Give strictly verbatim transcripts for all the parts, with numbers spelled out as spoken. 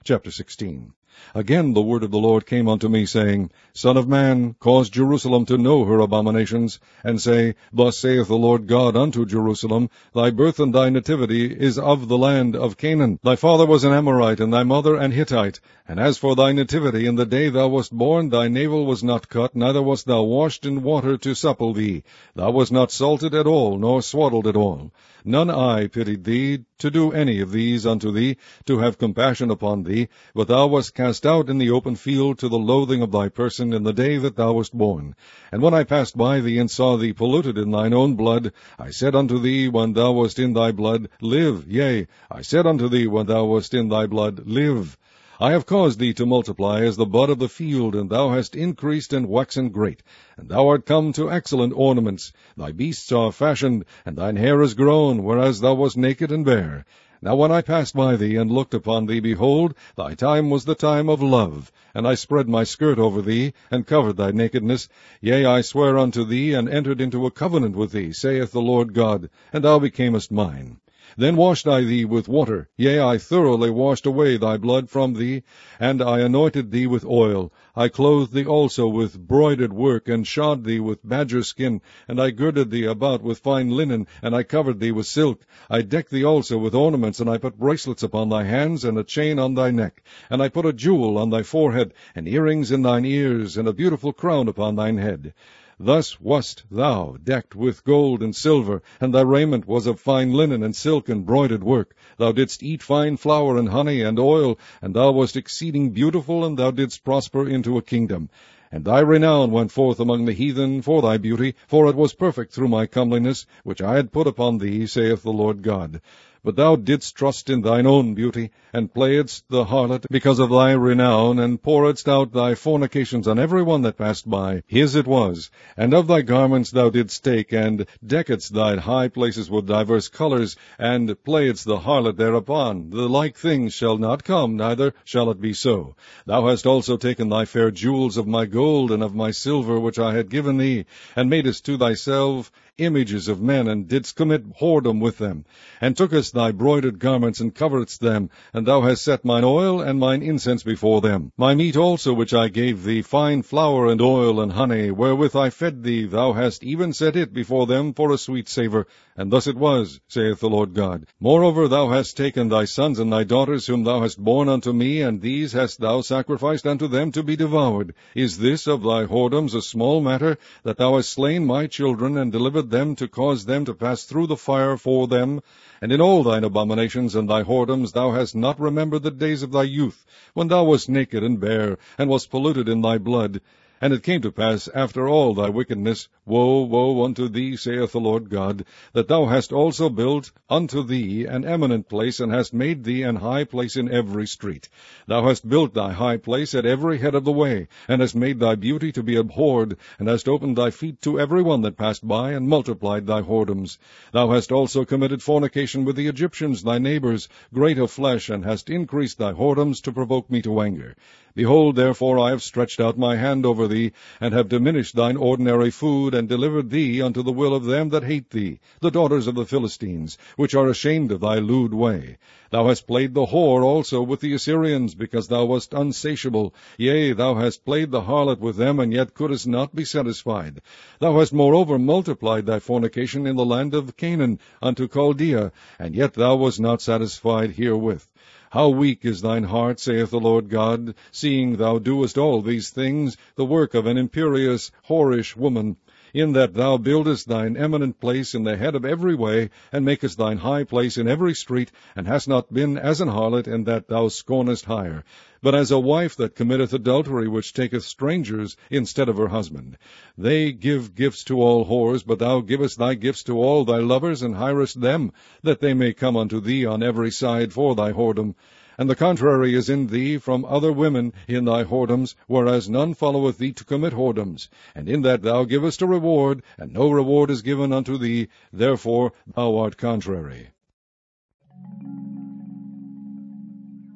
Chapter sixteen. Again the word of the Lord came unto me, saying, Son of man, cause Jerusalem to know her abominations, and say, Thus saith the Lord God unto Jerusalem, Thy birth and thy nativity is of the land of Canaan. Thy father was an Amorite, and thy mother an Hittite. And as for thy nativity, in the day thou wast born, thy navel was not cut, neither wast thou washed in water to supple thee. Thou wast not salted at all, nor swaddled at all. None eye pitied thee, to do any of these unto thee, to have compassion upon thee, but thou wast cast out in the open field to the loathing of thy person in the day that thou wast born. And when I passed by thee, and saw thee polluted in thine own blood, I said unto thee when thou wast in thy blood, Live, yea, I said unto thee when thou wast in thy blood, Live. I have caused thee to multiply as the bud of the field, and thou hast increased and waxen great. And thou art come to excellent ornaments. Thy beasts are fashioned, and thine hair is grown, whereas thou wast naked and bare. Now when I passed by thee, and looked upon thee, behold, thy time was the time of love. And I spread my skirt over thee, and covered thy nakedness. Yea, I swear unto thee, and entered into a covenant with thee, saith the Lord God, and thou becamest mine. Then washed I thee with water, yea, I thoroughly washed away thy blood from thee, and I anointed thee with oil. I clothed thee also with broidered work, and shod thee with badger skin, and I girded thee about with fine linen, and I covered thee with silk. I decked thee also with ornaments, and I put bracelets upon thy hands, and a chain on thy neck. And I put a jewel on thy forehead, and earrings in thine ears, and a beautiful crown upon thine head. Thus wast thou decked with gold and silver, and thy raiment was of fine linen and silk and broidered work. Thou didst eat fine flour and honey and oil, and thou wast exceeding beautiful, and thou didst prosper into a kingdom. And thy renown went forth among the heathen for thy beauty, for it was perfect through my comeliness, which I had put upon thee, saith the Lord God. But thou didst trust in thine own beauty, and playedst the harlot because of thy renown, and pouredst out thy fornications on every one that passed by. His it was. And of thy garments thou didst take, and deckedst thy high places with divers colors, and playedst the harlot thereupon. The like things shall not come, neither shall it be so. Thou hast also taken thy fair jewels of my gold and of my silver, which I had given thee, and madest to thyself images of men, and didst commit whoredom with them, and tookest thy broidered garments, and coveredst them, and thou hast set mine oil and mine incense before them. My meat also which I gave thee, fine flour and oil and honey, wherewith I fed thee, thou hast even set it before them for a sweet savour. And thus it was, saith the Lord God. Moreover, thou hast taken thy sons and thy daughters, whom thou hast borne unto me, and these hast thou sacrificed unto them to be devoured. Is this of thy whoredoms a small matter, that thou hast slain my children, and delivered them to cause them to pass through the fire for them? And in all thine abominations and thy whoredoms thou hast not remembered the days of thy youth, when thou wast naked and bare, and wast polluted in thy blood. And it came to pass, after all thy wickedness, Woe, woe unto thee, saith the Lord God, that thou hast also built unto thee an eminent place, and hast made thee an high place in every street. Thou hast built thy high place at every head of the way, and hast made thy beauty to be abhorred, and hast opened thy feet to every one that passed by, and multiplied thy whoredoms. Thou hast also committed fornication with the Egyptians, thy neighbors, great of flesh, and hast increased thy whoredoms to provoke me to anger. Behold, therefore, I have stretched out my hand over thee, and have diminished thine ordinary food, and delivered thee unto the will of them that hate thee, the daughters of the Philistines, which are ashamed of thy lewd way. Thou hast played the whore also with the Assyrians, because thou wast unsatiable. Yea, thou hast played the harlot with them, and yet couldst not be satisfied. Thou hast moreover multiplied thy fornication in the land of Canaan unto Chaldea, and yet thou wast not satisfied herewith. How weak is thine heart, saith the Lord God, seeing thou doest all these things, the work of an imperious, whorish woman, in that thou buildest thine eminent place in the head of every way, and makest thine high place in every street, and hast not been as an harlot, in that thou scornest hire, but as a wife that committeth adultery, which taketh strangers instead of her husband. They give gifts to all whores, but thou givest thy gifts to all thy lovers, and hirest them, that they may come unto thee on every side for thy whoredom. And the contrary is in thee from other women in thy whoredoms, whereas none followeth thee to commit whoredoms. And in that thou givest a reward, and no reward is given unto thee, therefore thou art contrary.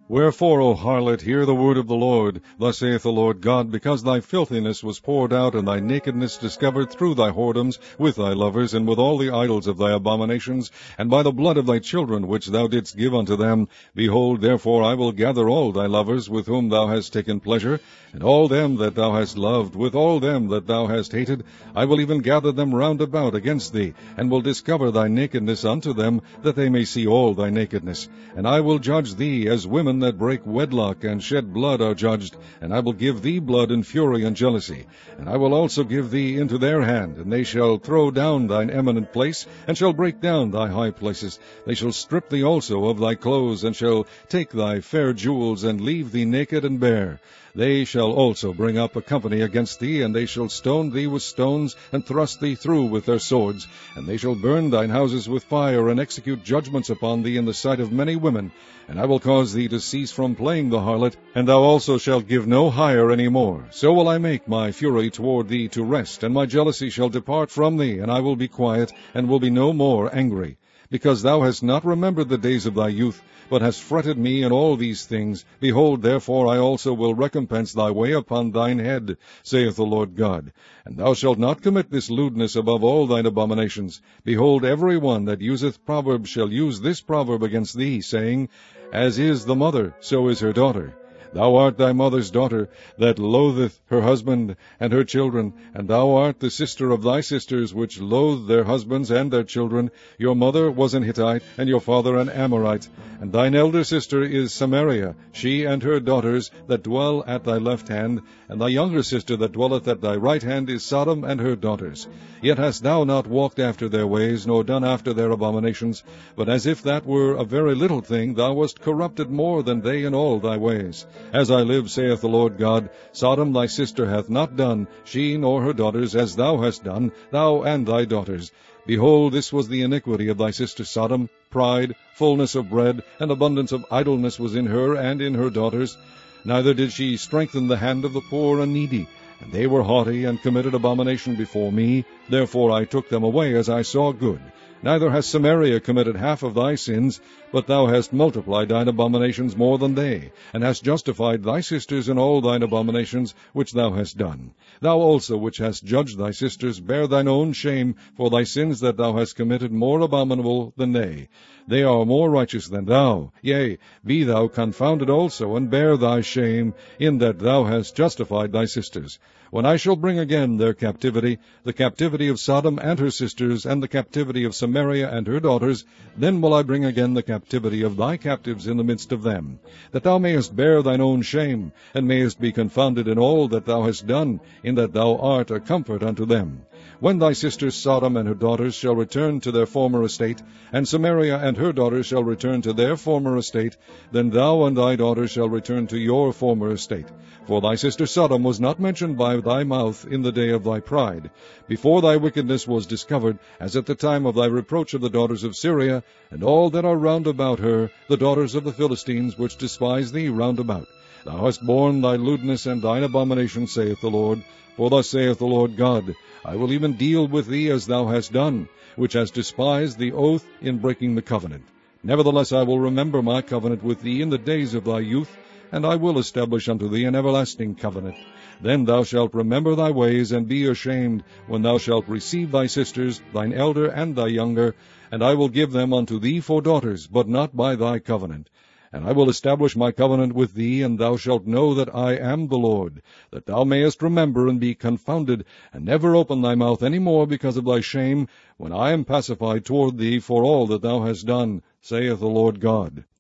Wherefore, O harlot, hear the word of the Lord. Thus saith the Lord God, because thy filthiness was poured out, and thy nakedness discovered through thy whoredoms, with thy lovers, and with all the idols of thy abominations, and by the blood of thy children which thou didst give unto them, behold, therefore I will gather all thy lovers with whom thou hast taken pleasure, and all them that thou hast loved, with all them that thou hast hated, I will even gather them round about against thee, and will discover thy nakedness unto them, that they may see all thy nakedness. And I will judge thee as women that break wedlock and shed blood are judged, and I will give thee blood and fury and jealousy. And I will also give thee into their hand, and they shall throw down thine eminent place, and shall break down thy high places. They shall strip thee also of thy clothes, and shall take thy fair jewels, and leave thee naked and bare. They shall also bring up a company against thee, and they shall stone thee with stones, and thrust thee through with their swords. And they shall burn thine houses with fire, and execute judgments upon thee in the sight of many women. And I will cause thee to cease from playing the harlot, and thou also shalt give no hire any more. So will I make my fury toward thee to rest, and my jealousy shall depart from thee, and I will be quiet, and will be no more angry. Because thou hast not remembered the days of thy youth, but hast fretted me in all these things, behold, therefore I also will recompense thy way upon thine head, saith the Lord God. And thou shalt not commit this lewdness above all thine abominations. Behold, every one that useth proverbs shall use this proverb against thee, saying, As is the mother, so is her daughter. Thou art thy mother's daughter, that loatheth her husband and her children, and thou art the sister of thy sisters, which loathe their husbands and their children. Your mother was an Hittite, and your father an Amorite. And thine elder sister is Samaria, she and her daughters that dwell at thy left hand, and thy younger sister that dwelleth at thy right hand is Sodom and her daughters. Yet hast thou not walked after their ways, nor done after their abominations, but as if that were a very little thing, thou wast corrupted more than they in all thy ways. As I live, saith the Lord God, Sodom thy sister hath not done, she nor her daughters, as thou hast done, thou and thy daughters. Behold, this was the iniquity of thy sister Sodom. Pride, fullness of bread, and abundance of idleness was in her and in her daughters. Neither did she strengthen the hand of the poor and needy. And they were haughty, and committed abomination before me. Therefore I took them away as I saw good. Neither has Samaria committed half of thy sins, but thou hast multiplied thine abominations more than they, and hast justified thy sisters in all thine abominations which thou hast done. Thou also, which hast judged thy sisters, bear thine own shame for thy sins that thou hast committed more abominable than they. They are more righteous than thou. Yea, be thou confounded also, and bear thy shame, in that thou hast justified thy sisters. When I shall bring again their captivity, the captivity of Sodom and her sisters, and the captivity of Samaria and her daughters, then will I bring again the captivity of thy captives in the midst of them, that thou mayest bear thine own shame, and mayest be confounded in all that thou hast done, in that thou art a comfort unto them. When thy sister Sodom and her daughters shall return to their former estate, and Samaria and her daughters shall return to their former estate, then thou and thy daughters shall return to your former estate. For thy sister Sodom was not mentioned by thy mouth in the day of thy pride, before thy wickedness was discovered, as at the time of thy reproach of the daughters of Syria, and all that are round about her, the daughters of the Philistines, which despise thee round about. Thou hast borne thy lewdness and thine abomination, saith the Lord. For thus saith the Lord God, I will even deal with thee as thou hast done, which hast despised the oath in breaking the covenant. Nevertheless I will remember my covenant with thee in the days of thy youth, and I will establish unto thee an everlasting covenant. Then thou shalt remember thy ways, and be ashamed, when thou shalt receive thy sisters, thine elder and thy younger, and I will give them unto thee for daughters, but not by thy covenant. And I will establish my covenant with thee, and thou shalt know that I am the Lord, that thou mayest remember and be confounded, and never open thy mouth any more because of thy shame, when I am pacified toward thee for all that thou hast done, saith the Lord God.